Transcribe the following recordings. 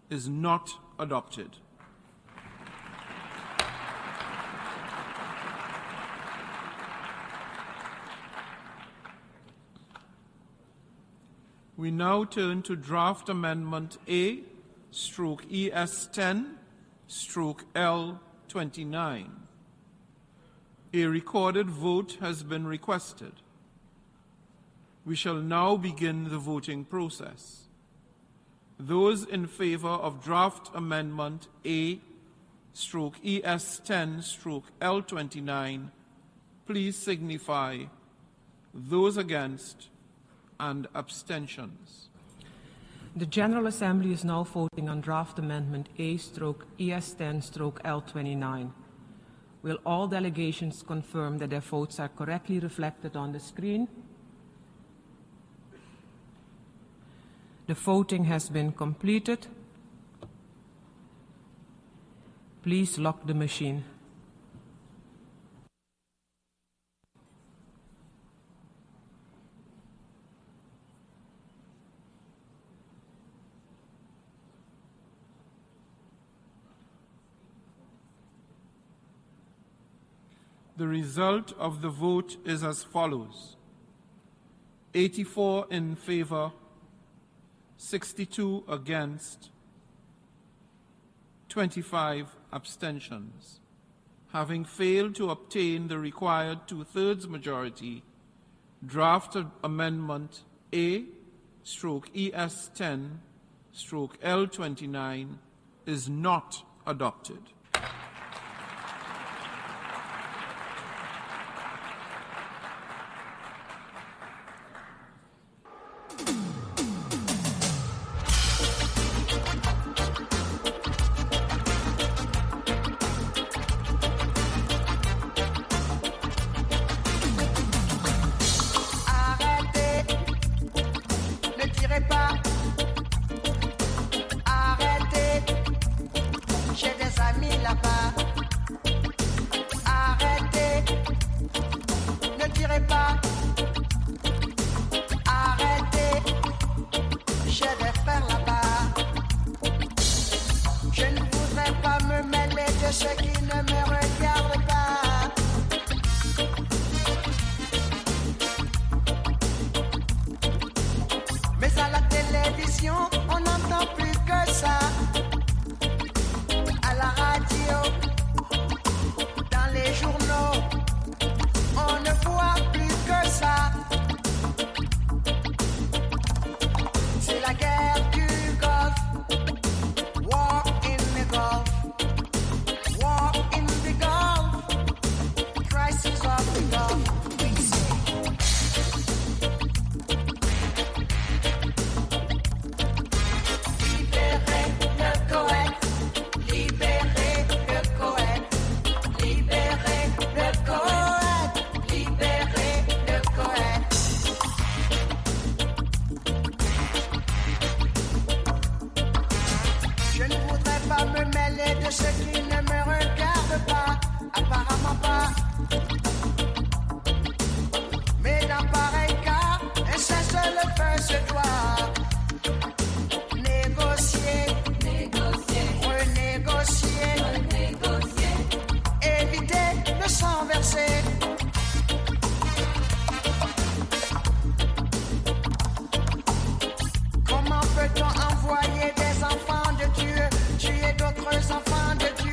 is not adopted. We now turn to Draft Amendment A/ES10/L29. A recorded vote has been requested. We shall now begin the voting process. Those in favor of Draft Amendment A/ES10/L29, please signify. Those against, and abstentions. The General Assembly is now voting on Draft Amendment A/ES10/L29. Will all delegations confirm that their votes are correctly reflected on the screen? The voting has been completed. Please lock the machine. The result of the vote is as follows: 84 in favor, 62 against, 25 abstentions. Having failed to obtain the required two-thirds majority, Draft Amendment A/ES10/L29 is not adopted. Comment peut-on envoyer des enfants de Dieu, tuer d'autres enfants de Dieu?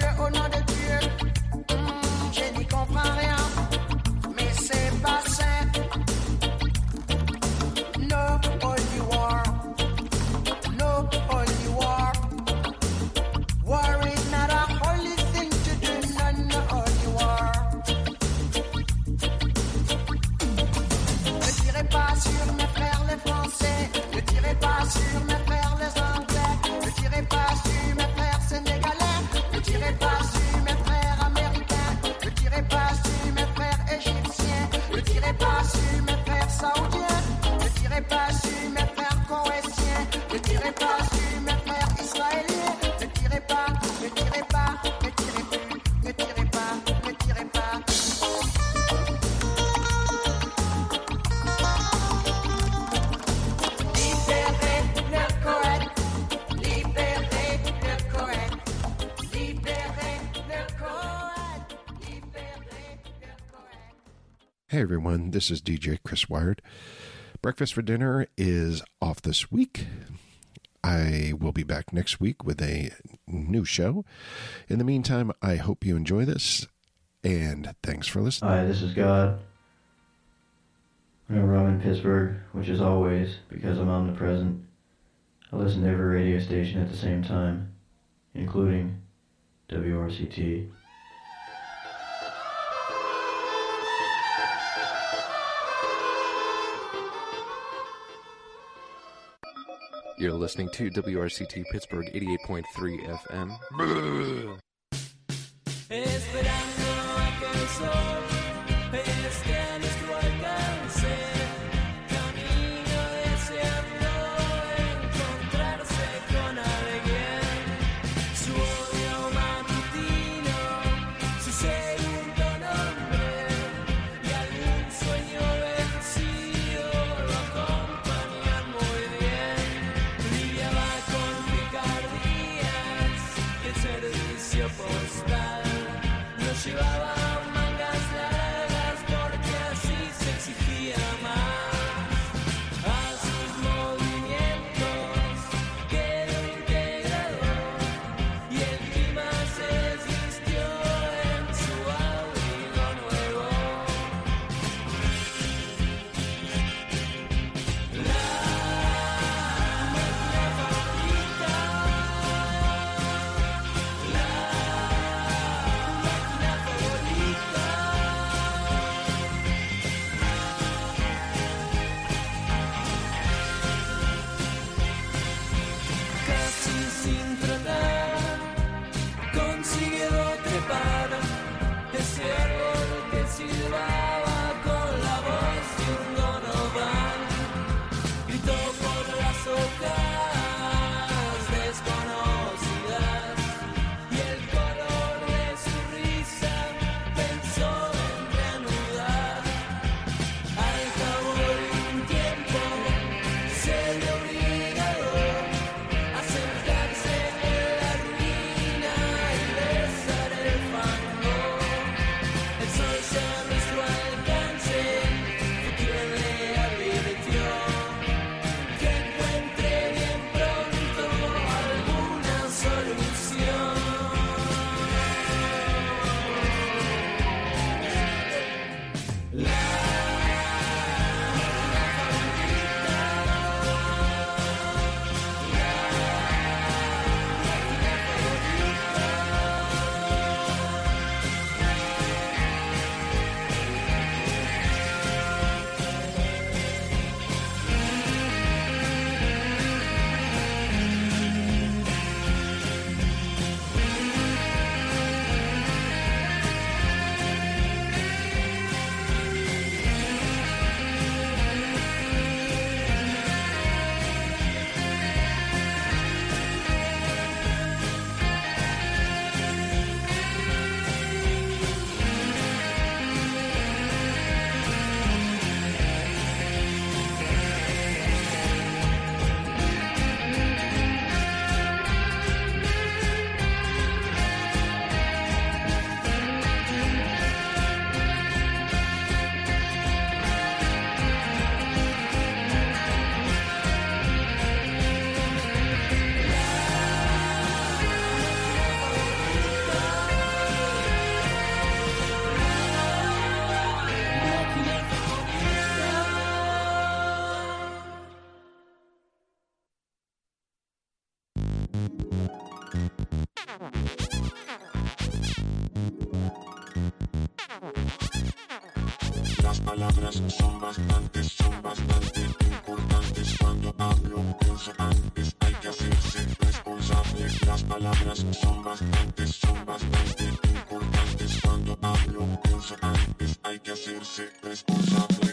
Hey everyone, this is DJ Chris Wired. Breakfast for Dinner is off this week. I will be back next week with a new show. In the meantime, I hope you enjoy this, and thanks for listening. Hi, this is God. Whenever I'm in Pittsburgh, which is always because I'm omnipresent, I listen to every radio station at the same time, including WRCT. You're listening to WRCT Pittsburgh 88.3 FM. Esperando a que el sol esté a nuestro alcance, camino deseando encontrarse con alguien. Su odio matutino, su segundo nombre y algún sueño vencido lo acompañan muy bien. Lidiaba con picardías y el servicio postal nos llevaba mangas largas porque así se exigía más. A sus movimientos quedó integrado y el clima se desvistió en su abrigo nuevo. La máquina favorita, la máquina favorita. Casi sin tratar, consiguió trepar ese árbol que silbaba con la voz de un donovan. Gritó por las hojas desconocidas y el color de su risa pensó en reanudar. Al cabo de un tiempo se vio obligado a sentarse en la ruina y besar el fango. El sol se a nuestro alcance fue quien le advirtió que encuentre bien pronto alguna solución. La Las palabras son bastante importantes. Cuando hablo pienso antes, hay que hacerse responsable. Las palabras son bastante importantes. Cuando hablo pienso antes, hay que hacerse responsable.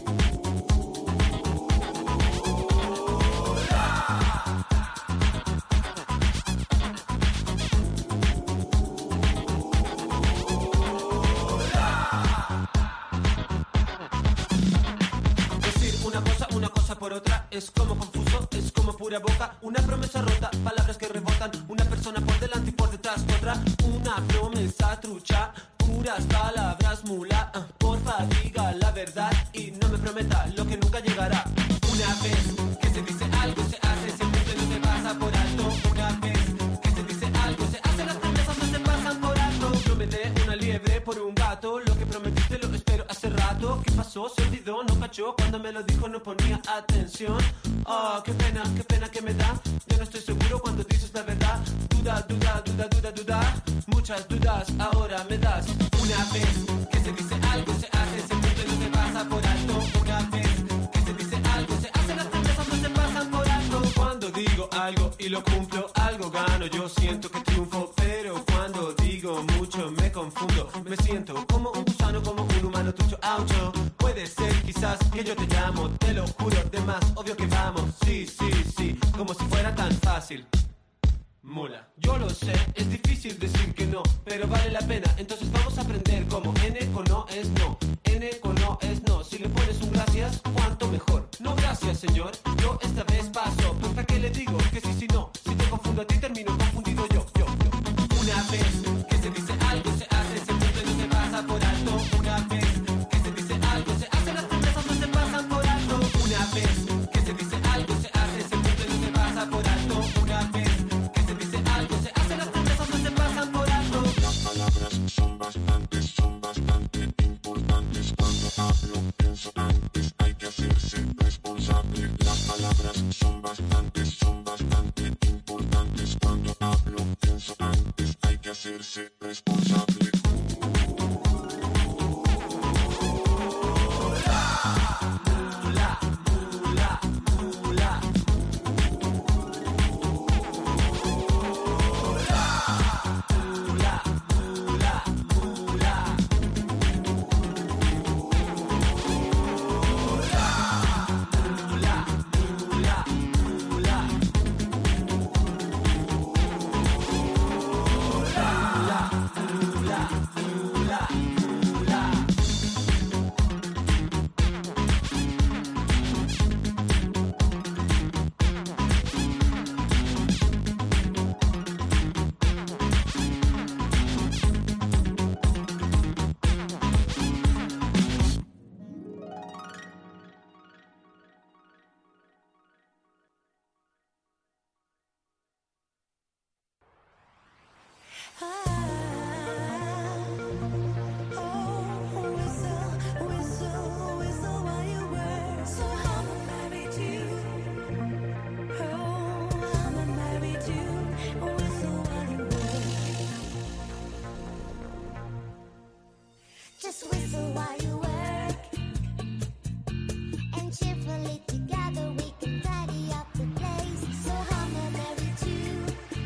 Una cosa por otra, es como confuso, es como pura boca, una promesa rota, palabras que rebotan, una persona por delante y por detrás otra, una promesa trucha, puras palabras mula, porfa dígala meta, lo que nunca llegará. Una vez que se dice algo, se hace, se cumple, no se pasa por alto. Una vez que se dice algo, se hace, las promesas no se pasan por alto. Prometé una liebre por un gato, lo que prometiste lo espero hace rato. ¿Qué pasó? Se olvidó, no cachó, cuando me lo dijo no ponía atención. Oh, qué pena que me da. Yo no estoy seguro cuando dices la verdad. Duda, muchas dudas ahora me das. Una vez que se dice algo, se hace, se cumple, no se pasa por alto. Una vez que se dice algo, se hace, las promesas no se pasan por alto. Cuando digo algo y lo cumplo, algo gano, yo siento que triunfo. Pero cuando digo mucho me confundo, me siento como un gusano, como un humano trucho, auto. Puede ser quizás que yo te llamo, te lo juro, de más obvio que vamos. Sí, como si fuera tan fácil. Mula, yo lo sé, es difícil decir que no, pero vale la pena, entonces vamos a aprender cómo N con no es no, N con no es no. Si le pones un gracias, cuánto mejor. No gracias señor, yo esta vez paso. Pues para qué le digo que sí, no, si te confundo a ti termino confundido yo. Una vez que se dice algo, se hace, se cumple, no se pasa por alto. Una vez que se dice algo, se hace, las promesas no se pasan por alto. Una vez que se dice algo, se hace, se cumple, no se pasa por alto. Una vez que se dice algo, se hace, las promesas no se pasan por alto. Las palabras son bastante importantes. Cuando hablo, pienso antes, hay que hacerse responsable. Las palabras son bastante importantes. Cuando hablo, pienso antes, hay que hacerse responsable. Just whistle while you work, and cheerfully together we can tidy up the place. So hum a merry tune.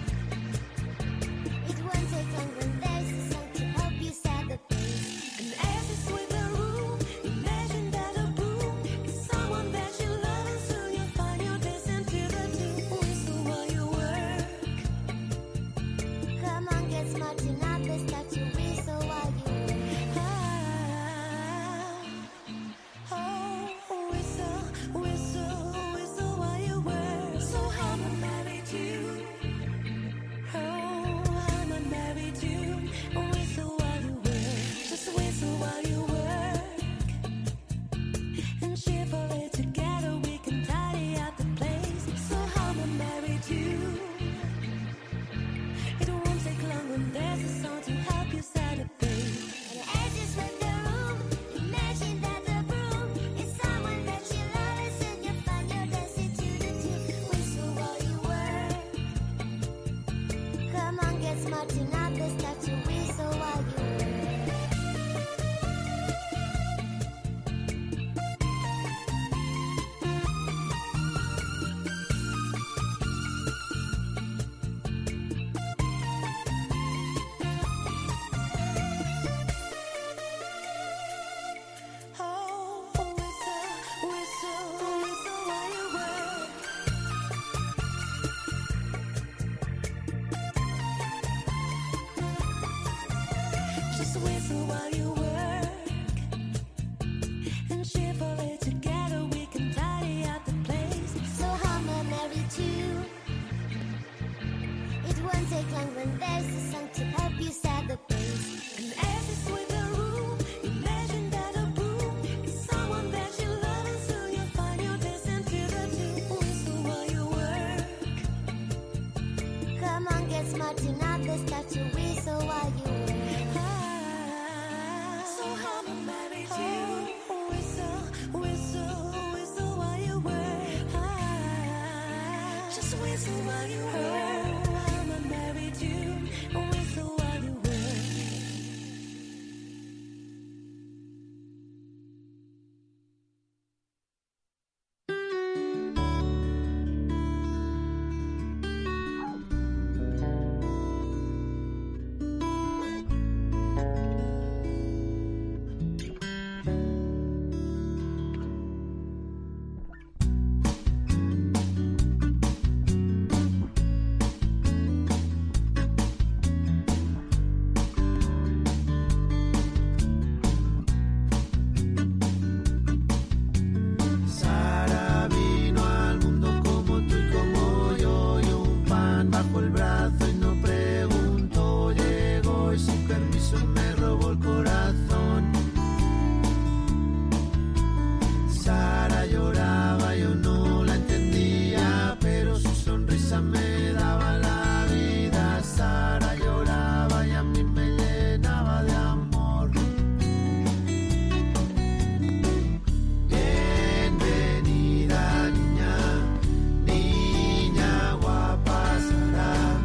It won't take long when there's a song to help you set the pace. And as you sweep the room, imagine that a broom is someone that you love, and soon you'll find you're dancing to the tune. Whistle while you work. Come on, get smart enough, let's start to whistle while you work. Love Come on, get smart, you're not the statue, whistle while you wait. So I'ma marry you. Whistle, whistle, whistle while you wait. Just whistle while you wait. I'ma marry you. Whistle while you wait. Sara vino al mundo como tú y como yo, y un pan bajo el brazo y no preguntó. Llegó y sin permiso me robó el corazón. Sara lloraba, yo no la entendía, pero su sonrisa me daba la vida. Sara lloraba y a mí me llenaba de amor. Bienvenida niña, niña guapa Sara.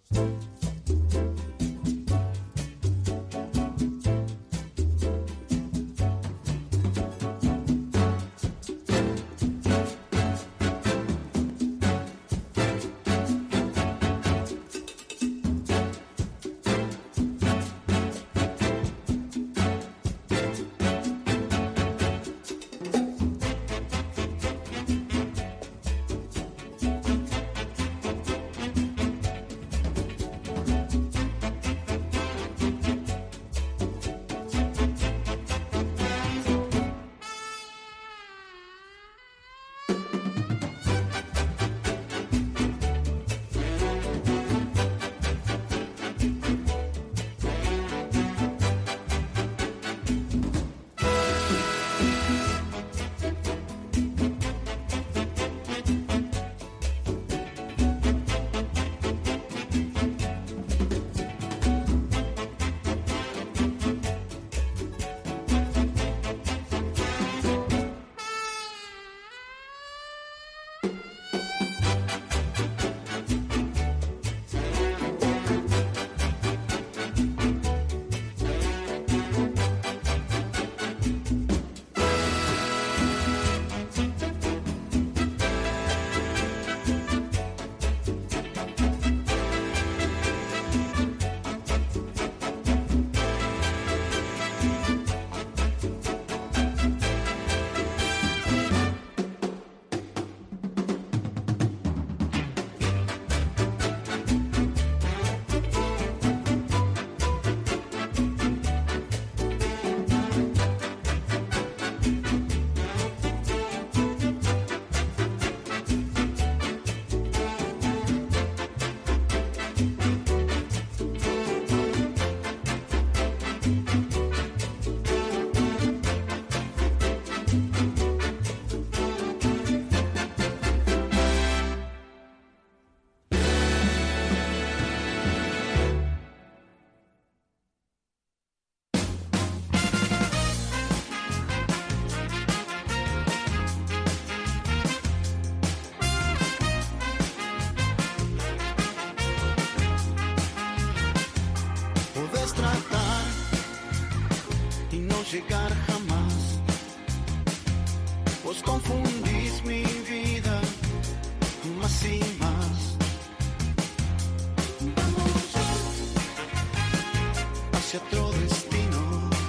llegar jamás. Vos confundís mi vida más y más. Vamos hacia otro destino,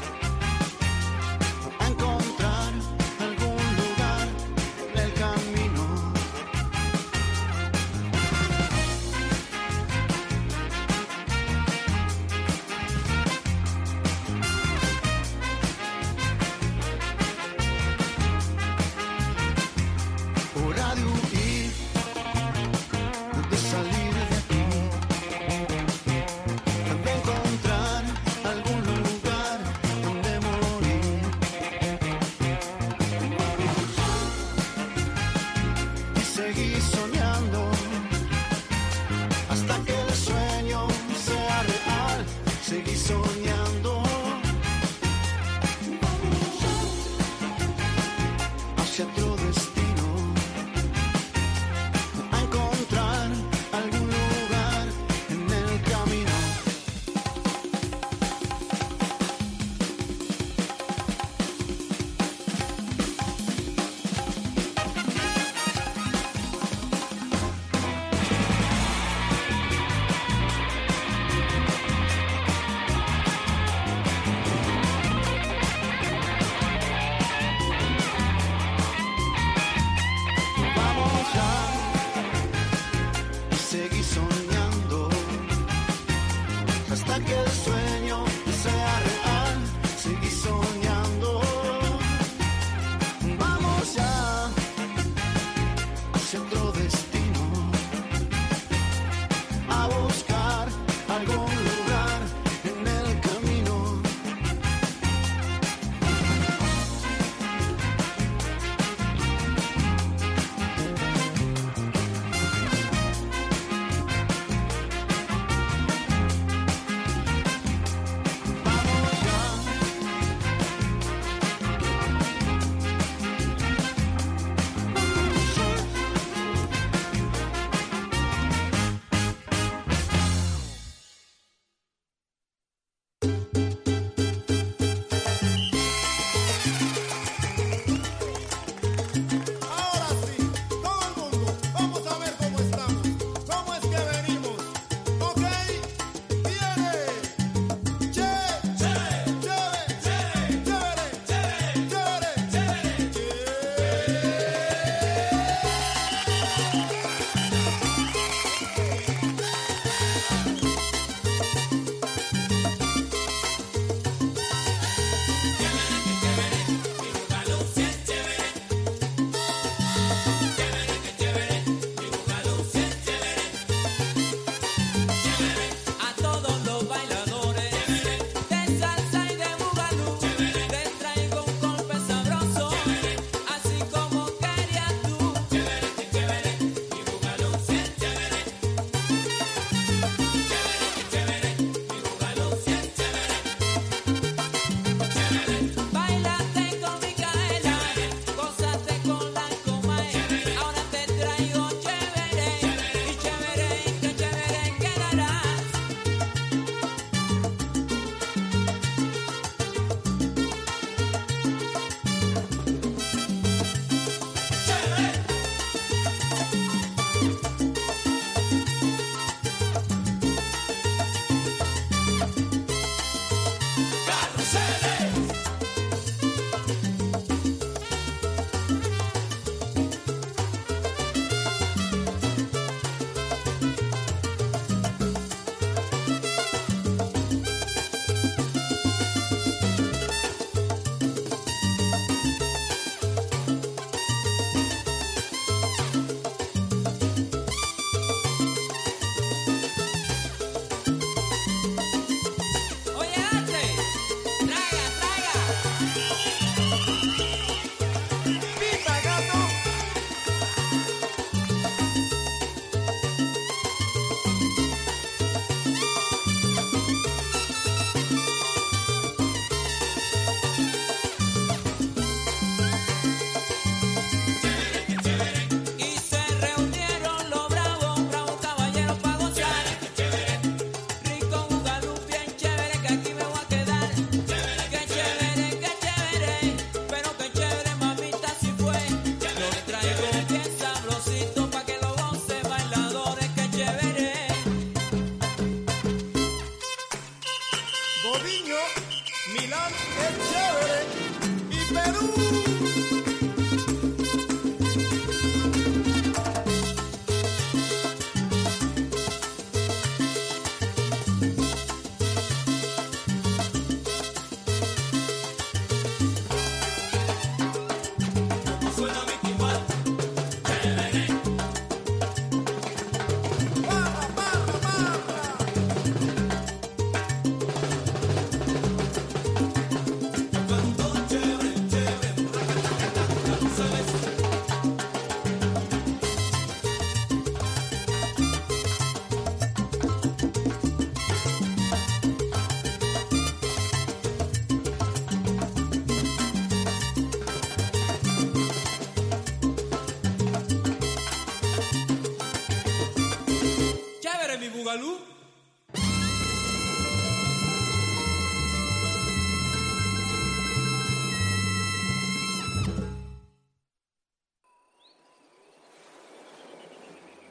a encontrar algún lugar en el camino. Hora de huir, de salir de aquí, de encontrar algún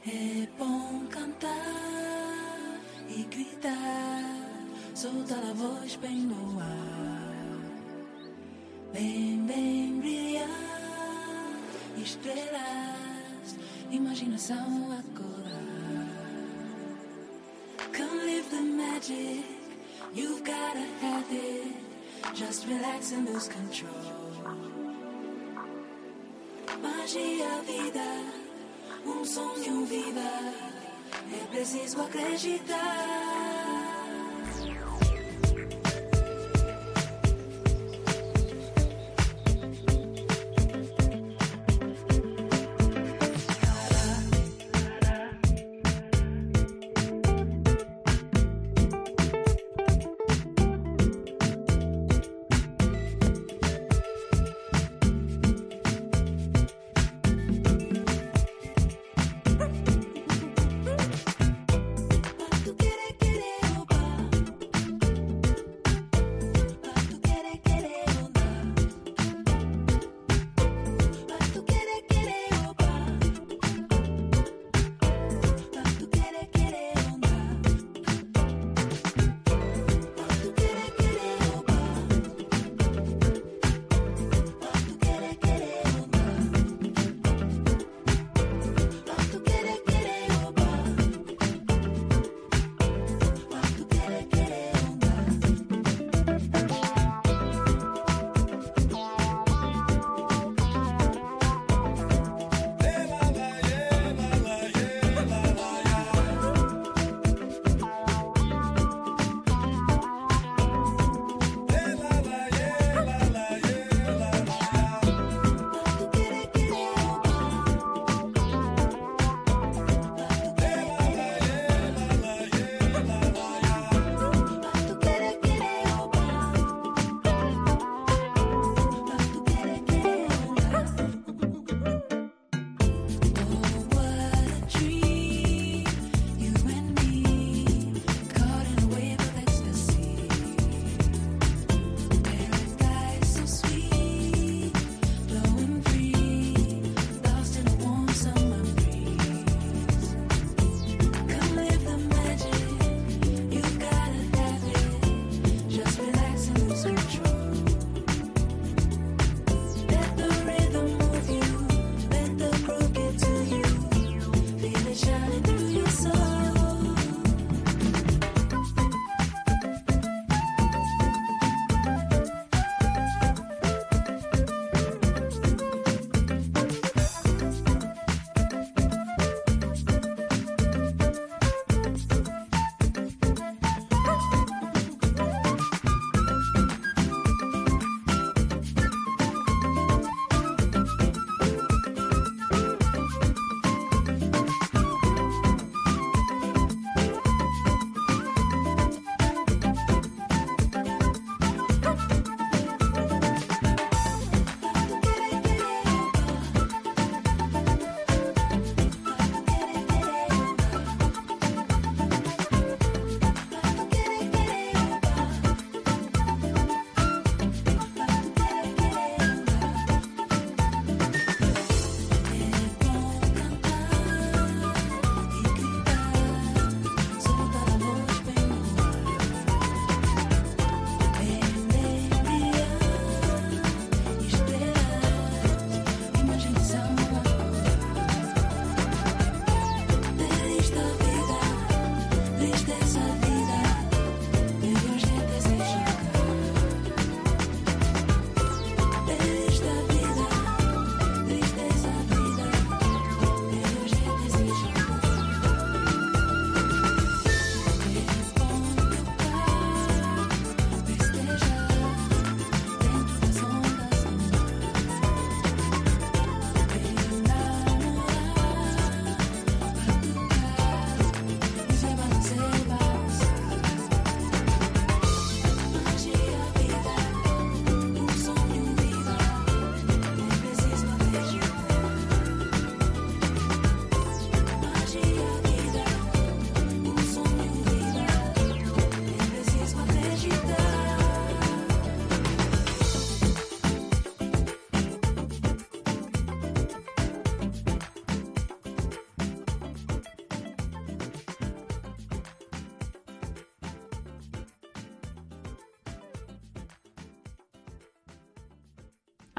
É bom cantar e gritar, soltar a voz bem no ar, bem, bem brilhar, estrelas, imaginação a corar. Come live the magic, you've gotta have it, just relax and lose control. Magia, vida, sonho viva, é preciso acreditar. Quanto querer, querer.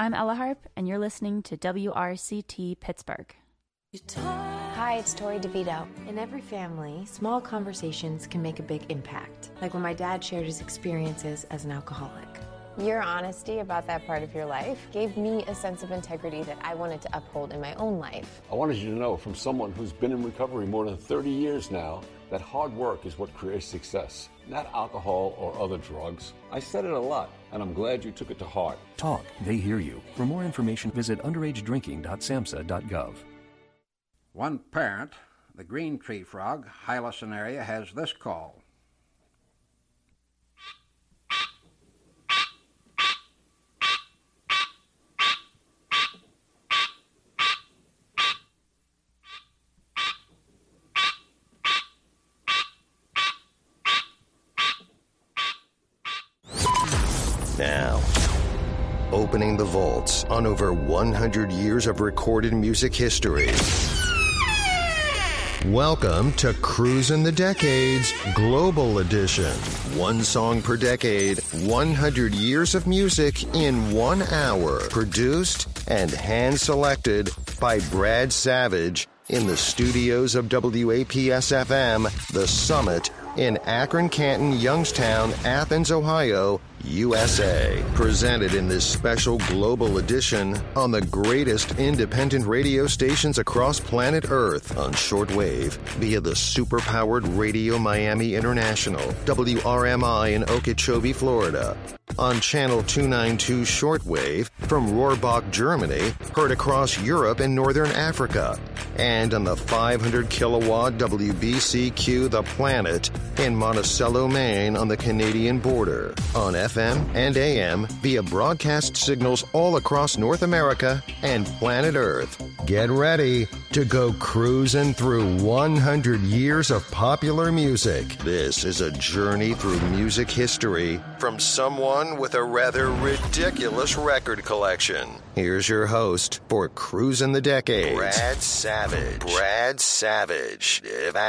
I'm Ella Harp, and you're listening to WRCT Pittsburgh. Hi, it's Tori DeVito. In every family, small conversations can make a big impact, like when my dad shared his experiences as an alcoholic. Your honesty about that part of your life gave me a sense of integrity that I wanted to uphold in my own life. I wanted you to know from someone who's been in recovery more than 30 years now that hard work is what creates success, not alcohol or other drugs. I said it a lot, and I'm glad you took it to heart. Talk, they hear you. For more information, visit underagedrinking.samhsa.gov. One parent, the green tree frog, Hylosin area, has this call. Now, opening the vaults on over 100 years of recorded music history. Welcome to Cruisin' the Decades Global Edition. One song per decade, 100 years of music in 1 hour. Produced and hand-selected by Brad Savage in the studios of WAPS-FM, The Summit, in Akron, Canton, Youngstown, Athens, Ohio, USA. Presented in this special global edition on the greatest independent radio stations across planet Earth on shortwave via the superpowered Radio Miami International, WRMI in Okeechobee, Florida. On Channel 292 shortwave from Rohrbach, Germany, heard across Europe and Northern Africa. And on the 500 kilowatt WBCQ The Planet in Monticello, Maine on the Canadian border. On FM and AM via broadcast signals all across North America and planet Earth. Get ready to go cruising through 100 years of popular music. This is a journey through music history from someone with a rather ridiculous record collection. Here's your host for Cruisin' the Decades, Brad Savage. Brad Savage.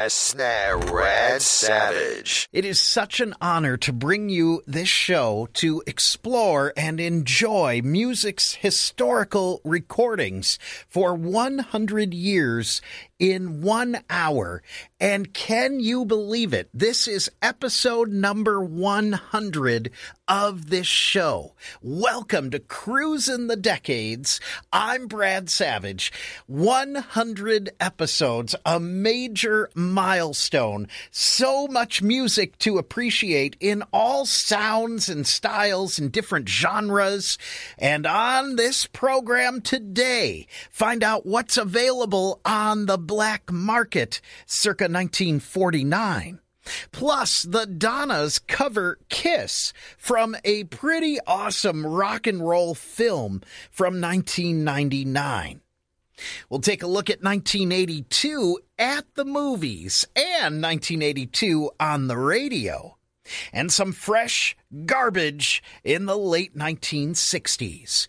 Brad Savage. It is such an honor to bring you this show to explore and enjoy music's historical recordings for 100 years in 1 hour. And can you believe it? This is episode number 100 of this show. Welcome to Cruisin' the Decades. I'm Brad Savage. 100 episodes, a major milestone. So much music to appreciate in all sounds and styles and different genres. And on this program today, find out what's available on the black market circa 1949. Plus, the Donnas cover Kiss from a pretty awesome rock and roll film from 1999. We'll take a look at 1982 at the movies and 1982 on the radio. And some fresh garbage in the late 1960s.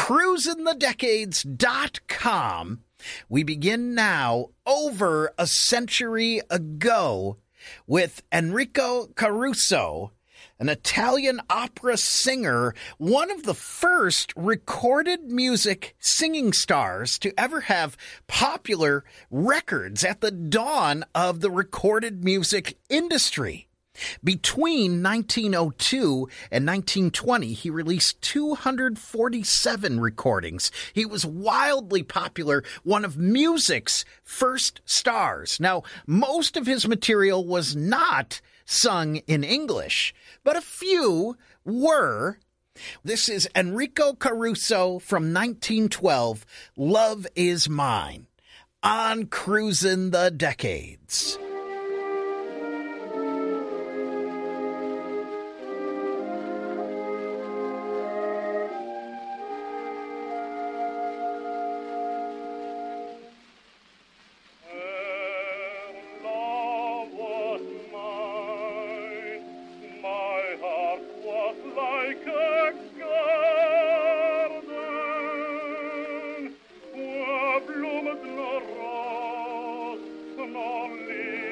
CruisinTheDecades.com. We begin now over a century ago with Enrico Caruso, an Italian opera singer, one of the first recorded music singing stars to ever have popular records at the dawn of the recorded music industry. Between 1902 and 1920, he released 247 recordings. He was wildly popular, one of music's first stars. Now, most of his material was not sung in English, but a few were. This is Enrico Caruso from 1912, Love Is Mine, on Cruisin' the Decades. Only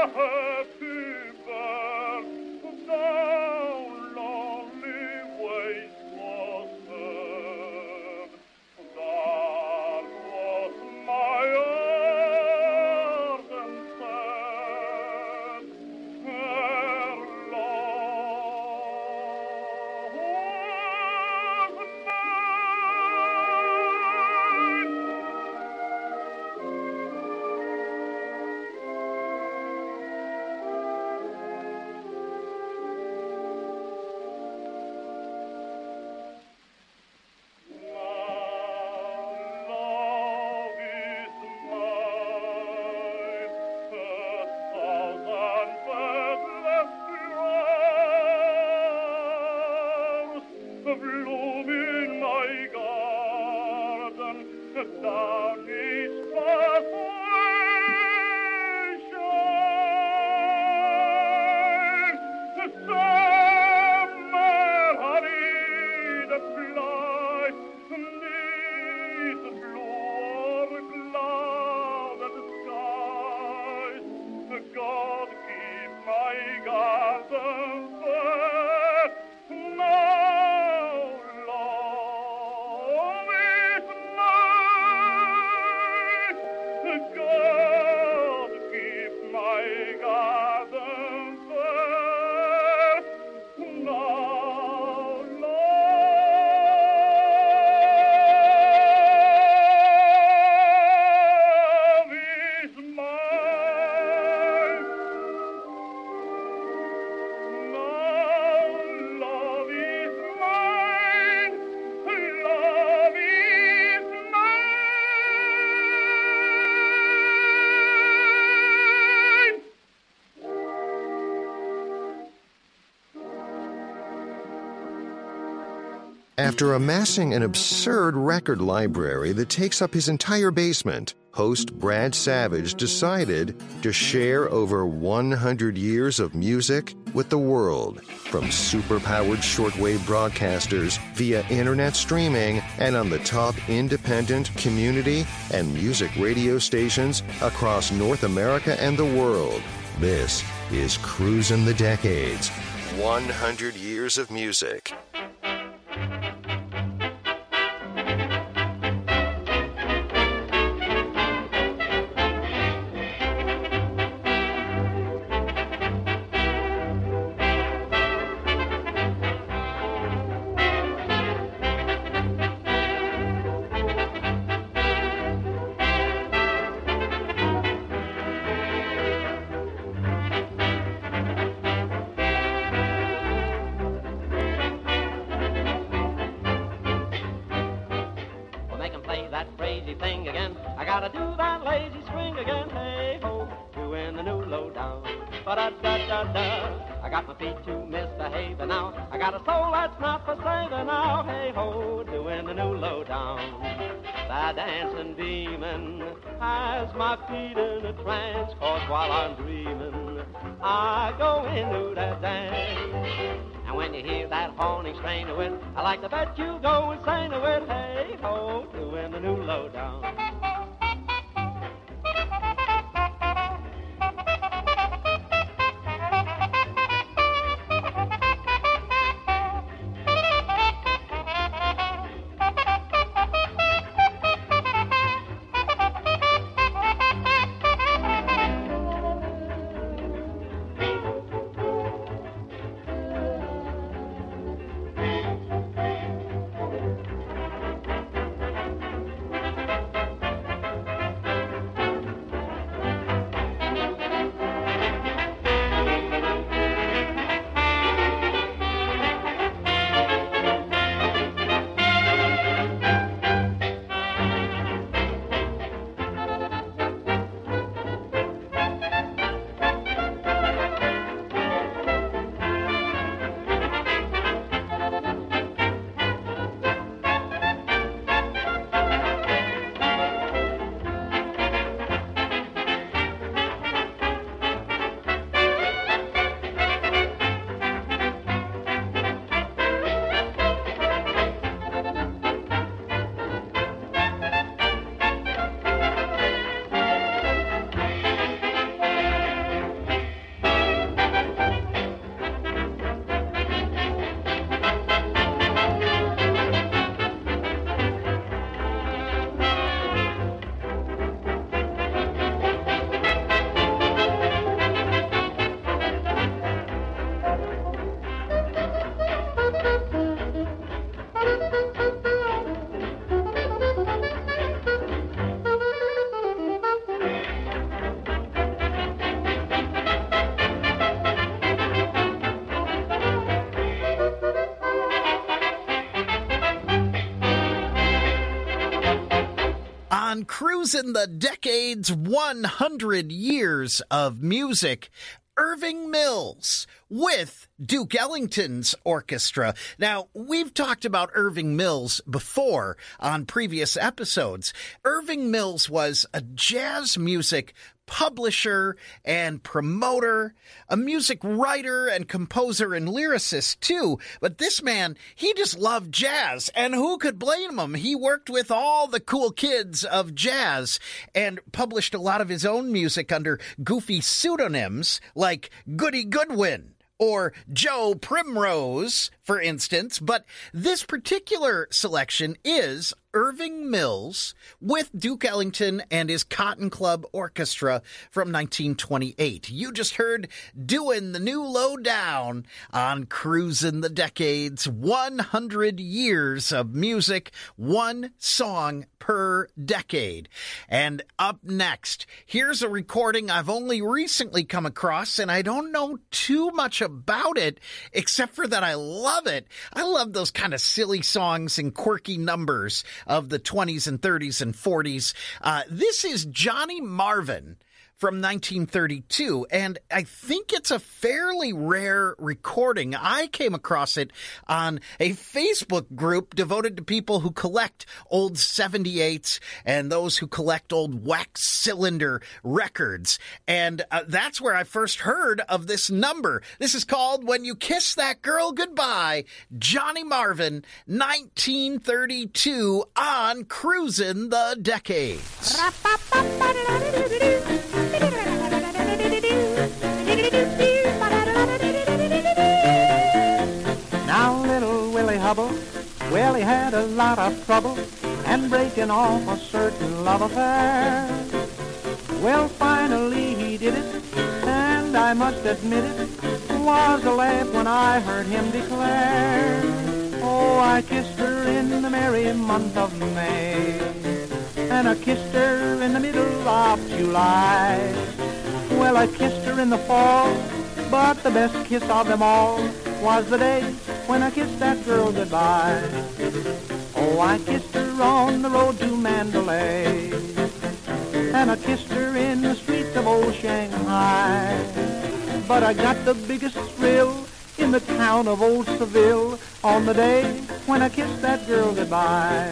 After amassing an absurd record library that takes up his entire basement, host Brad Savage decided to share over 100 years of music with the world, from super-powered shortwave broadcasters via internet streaming and on the top independent, community, and music radio stations across North America and the world. This is Cruisin' the Decades, 100 years of music. I like to bet you go insane with hey ho, doing the new lowdown. On Cruisin' the Decades, 100 Years of Music, Irving Mills with Duke Ellington's orchestra. Now, we've talked about Irving Mills before on previous episodes. Irving Mills was a jazz music publisher and promoter, a music writer and composer and lyricist too. But this man, he just loved jazz, and who could blame him? He worked with all the cool kids of jazz and published a lot of his own music under goofy pseudonyms like Goody Goodwin or Joe Primrose, for instance. But this particular selection is Irving Mills with Duke Ellington and his Cotton Club Orchestra from 1928. You just heard Doing the New Lowdown on Cruisin' the Decades, 100 years of music, one song per decade. And up next, here's a recording I've only recently come across, and I don't know too much about it, except for that I love it. I love those kind of silly songs and quirky numbers of the 20s and 30s and 40s. This is Johnny Marvin from 1932, and I think it's a fairly rare recording. I came across it on a Facebook group devoted to people who collect old 78s and those who collect old wax cylinder records, and that's where I first heard of this number. This is called When You Kiss That Girl Goodbye, Johnny Marvin, 1932, on Cruisin' the Decades. Now little Willie Hubble, well, he had a lot of trouble and breaking off a certain love affair. Well, finally he did it, and I must admit it was a laugh when I heard him declare, oh, I kissed her in the merry month of May, and I kissed her in the middle of July. Well, I kissed her in the fall, but the best kiss of them all was the day when I kissed that girl goodbye. Oh, I kissed her on the road to Mandalay, and I kissed her in the streets of old Shanghai. But I got the biggest thrill in the town of old Seville on the day when I kissed that girl goodbye.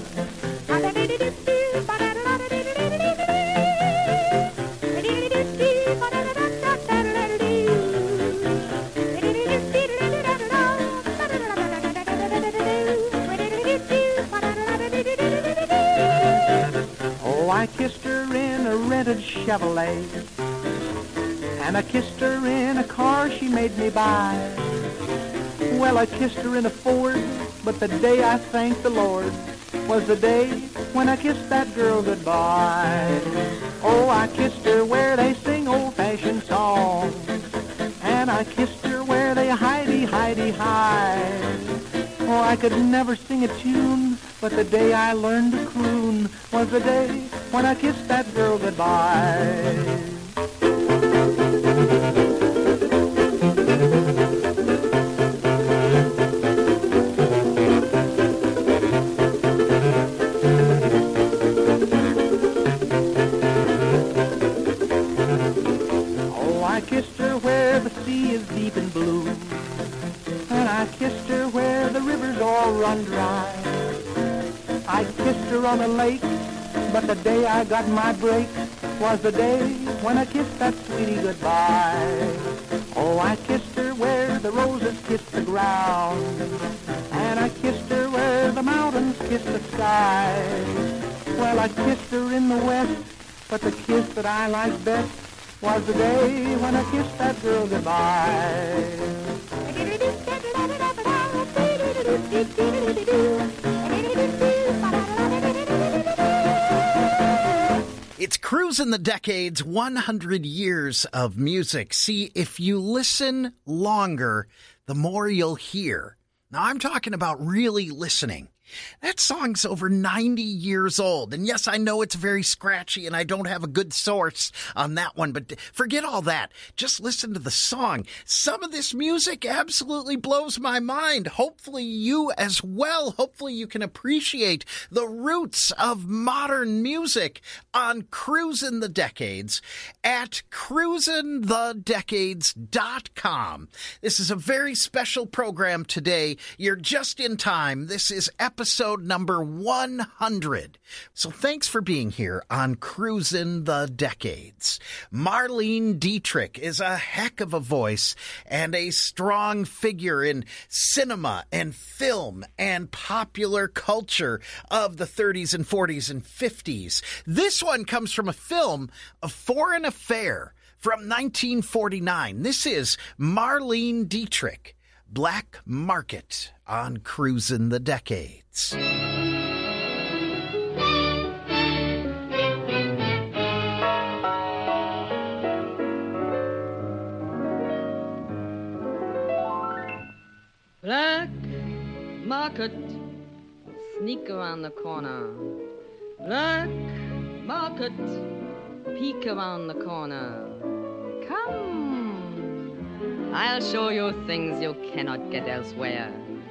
I kissed her in a rented Chevrolet, and I kissed her in a car she made me buy. Well, I kissed her in a Ford, but the day I thanked the Lord was the day when I kissed that girl goodbye. Oh, I kissed her where they sing old-fashioned songs, and I kissed her where they hidey, hidey, hide. Oh, I could never sing a tune, but the day I learned to croon was the day when I kissed that girl goodbye. Oh, I kissed her where the sea is deep and blue, and I kissed her where the rivers all run dry. I kissed her on a lake, but the day I got my break was the day when I kissed that sweetie goodbye. Oh, I kissed her where the roses kissed the ground, and I kissed her where the mountains kissed the sky. Well, I kissed her in the west, but the kiss that I liked best was the day when I kissed that girl goodbye. It's Cruisin' the Decades, 100 years of music. See, if you listen longer, the more you'll hear. Now, I'm talking about really listening. That song's over 90 years old. And yes, I know it's very scratchy and I don't have a good source on that one, but forget all that. Just listen to the song. Some of this music absolutely blows my mind. Hopefully you as well. Hopefully you can appreciate the roots of modern music on Cruisin' the Decades at cruisinthedecades.com. This is a very special program today. You're just in time. This is episode number 100. So thanks for being here on Cruisin' the Decades. Marlene Dietrich is a heck of a voice and a strong figure in cinema and film and popular culture of the 30s and 40s and 50s. This one comes from a film, A Foreign Affair, from 1949. This is Marlene Dietrich, Black Market, on Cruisin' the Decades. Black market, sneak around the corner. Black market, peek around the corner. Come, I'll show you things you cannot get elsewhere.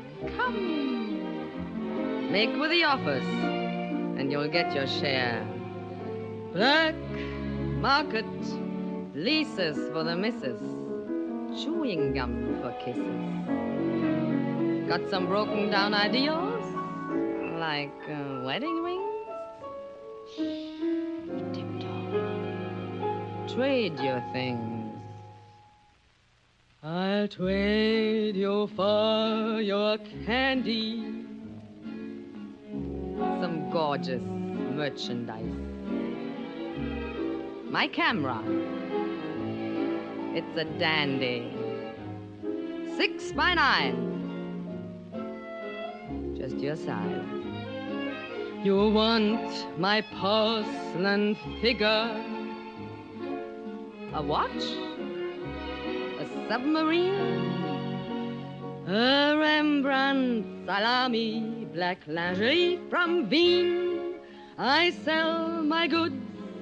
Come, make with the office, and you'll get your share. Black market, leases for the missus, chewing gum for kisses. Got some broken down ideals, like wedding rings? Shh, tiptoe. Trade your things. I'll trade you for your candy, some gorgeous merchandise. My camera, it's a dandy, 6x9, just your size. You want my porcelain figure, a watch? A submarine, a Rembrandt salami, black lingerie from Wien. I sell my goods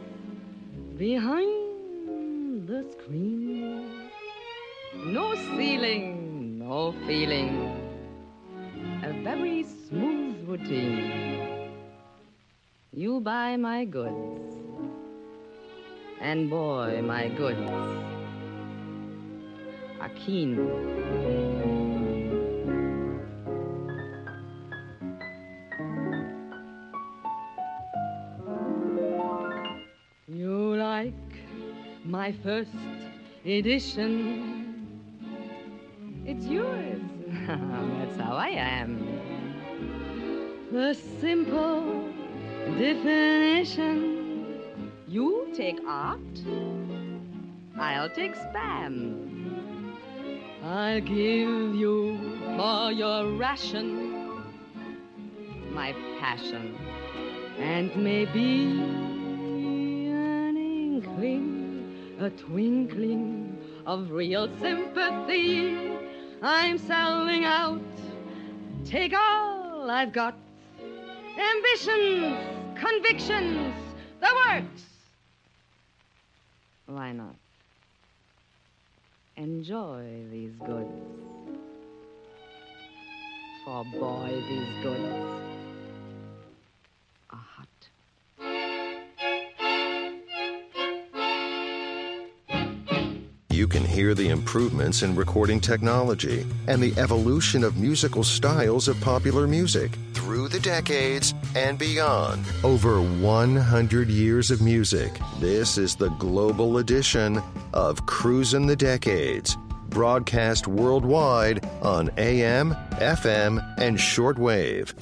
behind the screen. No ceiling, no feeling, a very smooth routine. You buy my goods, and boy, my goods are keen. You like my first edition? It's yours. That's how I am. The simple definition. You take art, I'll take spam. I'll give you for your ration my passion, and maybe an inkling, a twinkling of real sympathy. I'm selling out, take all I've got. Ambitions, convictions, the works. Why not? Enjoy these goods. For boy, these goods are hot. You can hear the improvements in recording technology and the evolution of musical styles of popular music through the decades and beyond. Over 100 years of music. This is the global edition of Cruisin' the Decades, broadcast worldwide on AM, FM, and shortwave.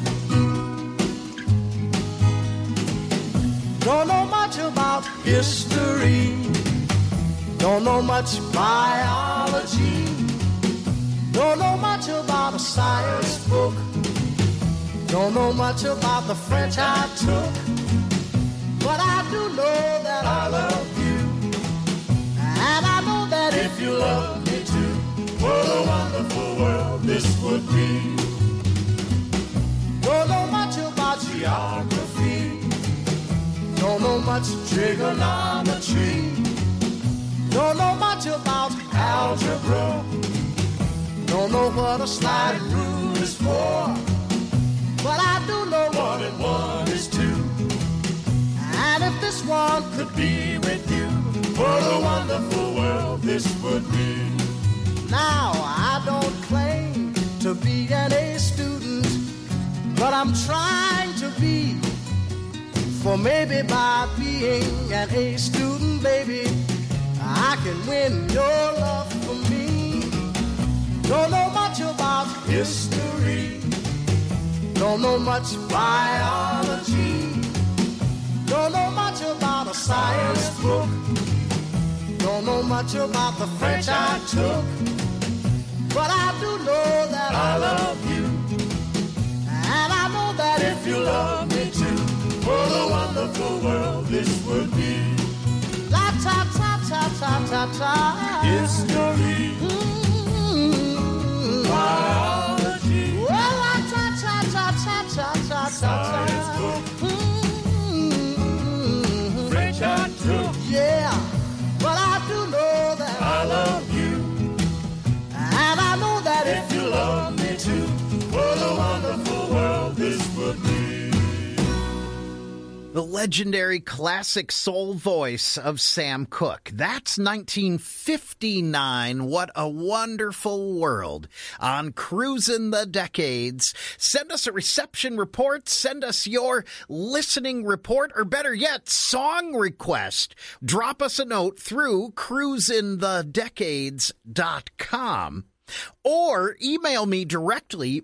Don't know much about history. Don't know much biology. Don't know much about a science book. Don't know much about the French I took. But I do know that I love you. And I know that if you love me too, what a wonderful world this would be. geography. Don't know much trigonometry. Don't know much about algebra. Don't know what a sliding rule is for. But I do know 1 and 1 is 2. And if this one could be with you, what a wonderful world this would be. Now, I don't claim to be an A student, but I'm trying to be. For maybe by being an A student, baby, I can win your love for me. Don't know much about history. Don't know much biology. Don't know much about a science book. Don't know much about the French I took. But I do know that I love you. And I know that if you love me too, what a wonderful world this would be. La ta ta ta ta ta ta. History. Biology. Well, la ta ta ta ta ta ta ta. Science book. French I took. Yeah, but I do know that I love you. And I know that if you love me too, what a wonderful world this would be. The legendary classic soul voice of Sam Cooke. That's 1959. What a wonderful world on Cruisin' the Decades. Send us a reception report. Send us your listening report, or better yet, song request. Drop us a note through cruisinthedecades.com. Or email me directly,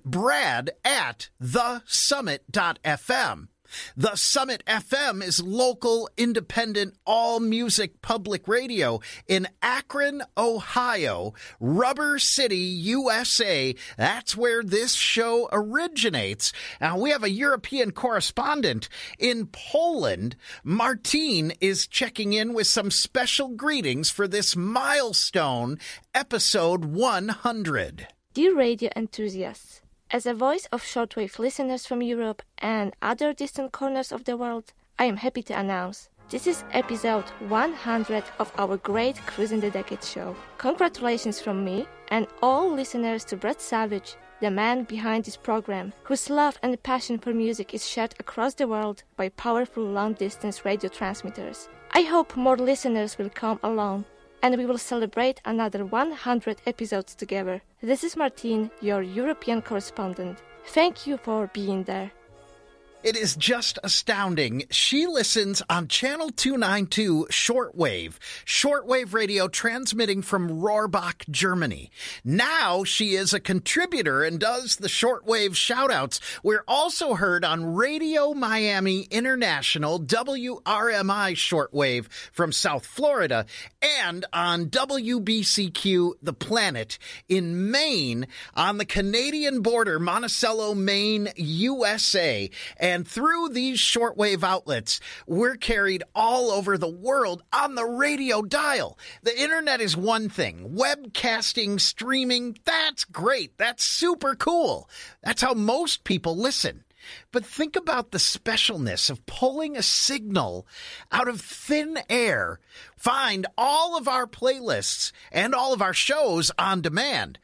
brad@thesummit.fm. The Summit FM is local, independent, all-music public radio in Akron, Ohio, Rubber City, USA. That's where this show originates. Now, we have a European correspondent in Poland. Martine is checking in with some special greetings for this milestone, episode 100. Dear radio enthusiasts, as a voice of shortwave listeners from Europe and other distant corners of the world, I am happy to announce this is episode 100 of our great Cruisin' the Decades show. Congratulations from me and all listeners to Brad Savage, the man behind this program, whose love and passion for music is shared across the world by powerful long-distance radio transmitters. I hope more listeners will come along, and we will celebrate another 100 episodes together. This is Martine, your European correspondent. Thank you for being there. It is just astounding. She listens on Channel 292 shortwave radio transmitting from Rohrbach, Germany. Now she is a contributor and does the shortwave shoutouts. We're also heard on Radio Miami International, WRMI shortwave from South Florida, and on WBCQ The Planet in Maine on the Canadian border, Monticello, Maine, USA. And through these shortwave outlets, we're carried all over the world on the radio dial. The internet is one thing. Webcasting, streaming, that's great. That's super cool. That's how most people listen. But think about the specialness of pulling a signal out of thin air. Find all of our playlists and all of our shows on demand.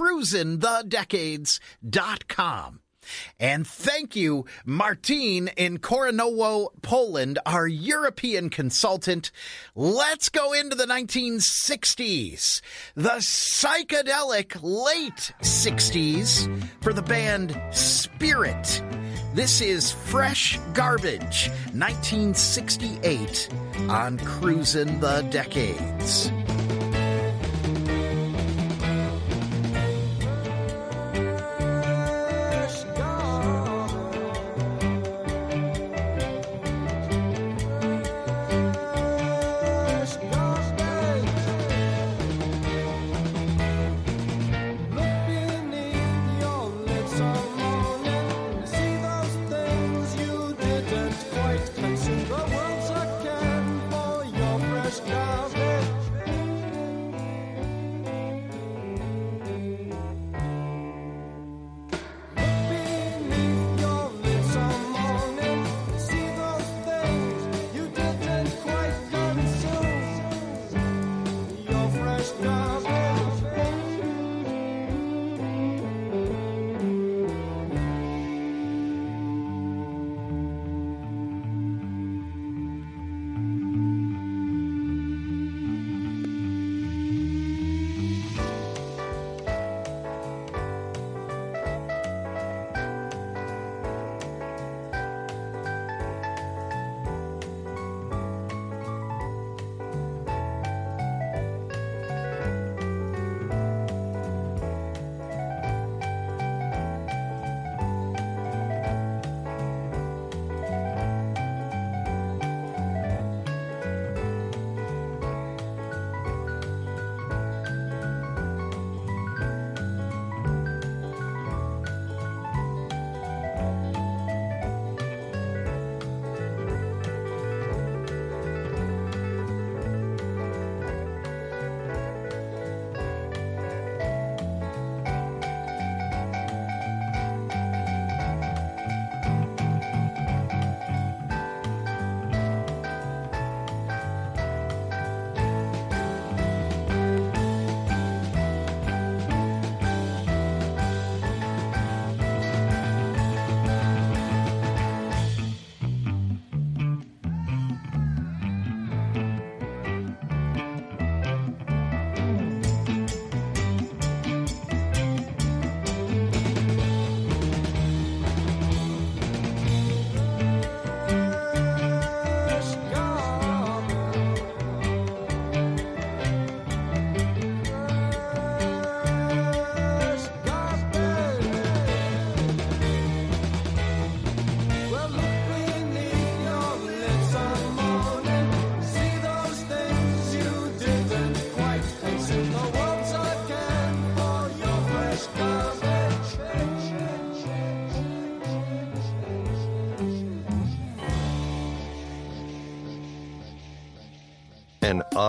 cruisinthedecades.com. And thank you, Martine in Koranowo, Poland, our European consultant. Let's go into the 1960s, the psychedelic late 60s for the band Spirit. This is Fresh Garbage, 1968 on Cruisin' the Decades. Consider once again for your fresh garbage.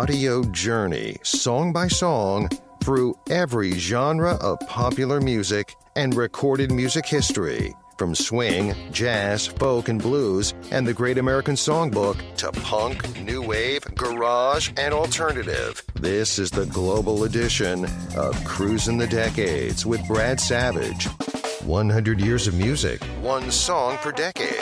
audio journey, song by song, through every genre of popular music and recorded music history, from swing, jazz, folk, and blues, and the Great American Songbook to punk, new wave, garage, and alternative. This is the global edition of Cruising the Decades with Brad Savage. 100 years of music, one song per decade.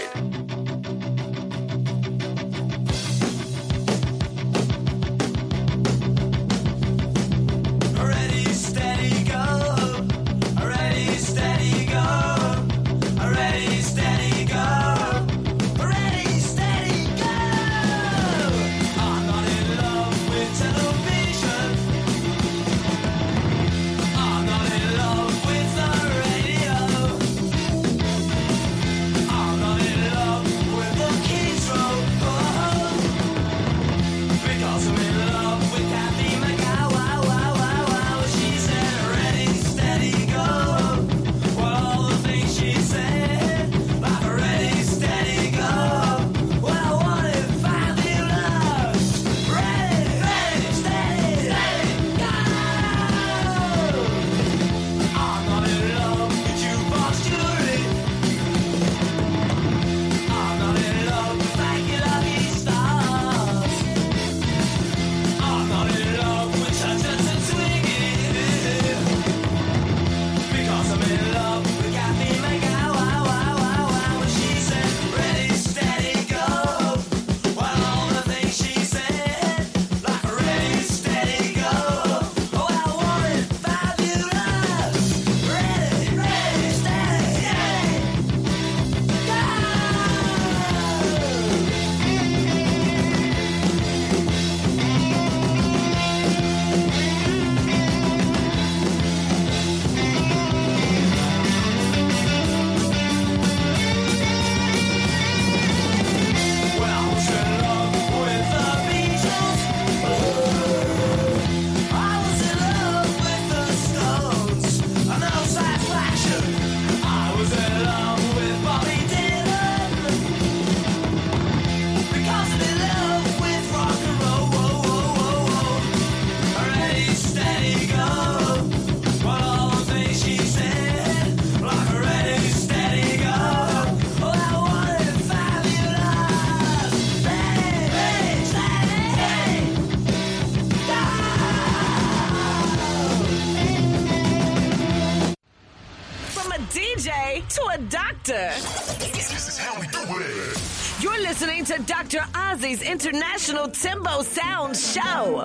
This is how we do it. You're listening to Dr. Ozzy's International Timbo Sound Show.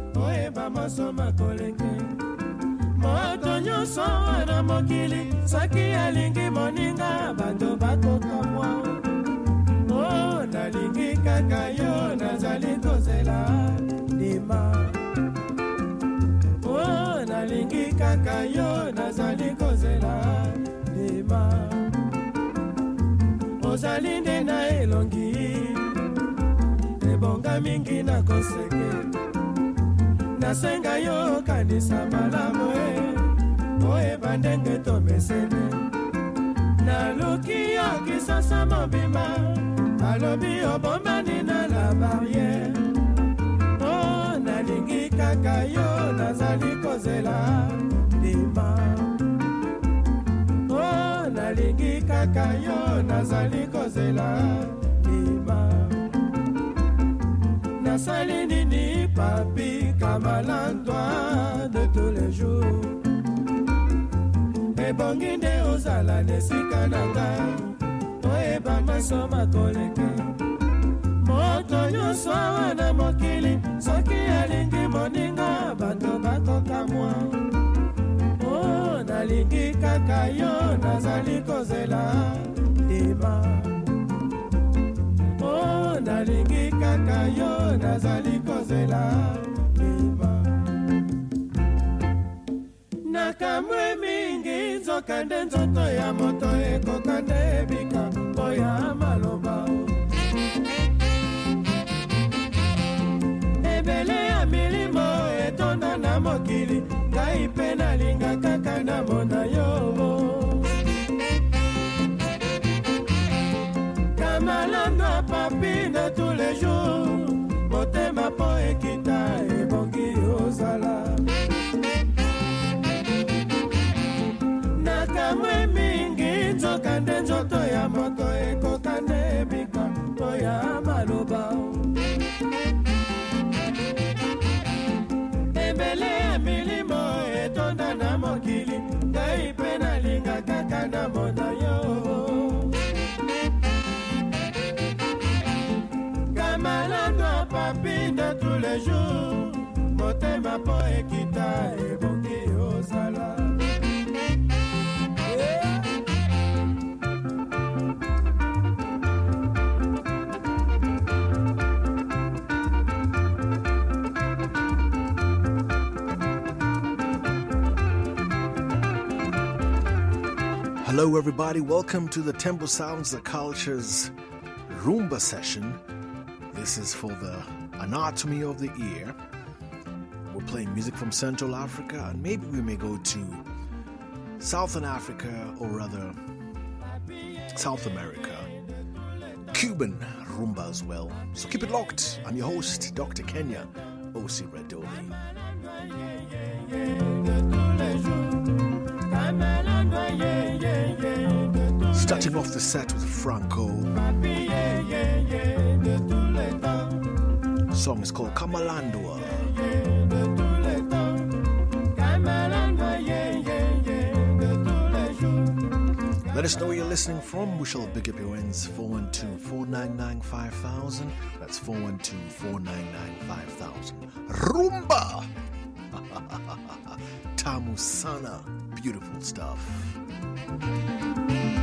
Moto nyonso wana mokili saki alingi moninga bato bakokamwa o nalingi kaka yo nazali kozela ndima o nalingi kaka yo nazali kozela ndima ozali nde na elongi ebonga mingi na koseke nasenga yo kanisa malamu oyeba ndenge tomesene naluki yo kisasa mobimba alobi obombani na la barriere o nalingi kaka yo nazali kozela ndima o nalingi kaka yo nazali kozela ndima nasali nini papi kamalandwa de tous les jours ebongi nde ozala nesika na ngai oyeba masoma koleka moto nyonso awa na mokili soki alingi moninga bato bakokamwa o nalingi kaka yo nazali kozela ndima o nalingi kaka yo nazali kozela ndima nakamwe mingi nzoka nde nzoto ya moto ekoka nde ebika mpo ya maloba ebele ya milimo etonda na mokili ngai mpe nalinga kaka namona yo kamalando papi de tous les jours motema po ekita namona yo Kamalando papi de tous les jours Motema po ekita eboki ozala Hello, everybody. Welcome to the Tempo Sounds the Cultures Rumba session. This is for the anatomy of the ear. We're playing music from Central Africa, and maybe we may go to Southern Africa, or rather South America. Cuban rumba as well. So keep it locked. I'm your host, Dr. Kenya O.C. Redoli. Starting off the set with Franco. The song is called Kamalandua. Let us know where you're listening from. We shall pick up your ends. 412-499-5000. That's 412-499-5000. Rumba! Tamu Sana. Beautiful stuff.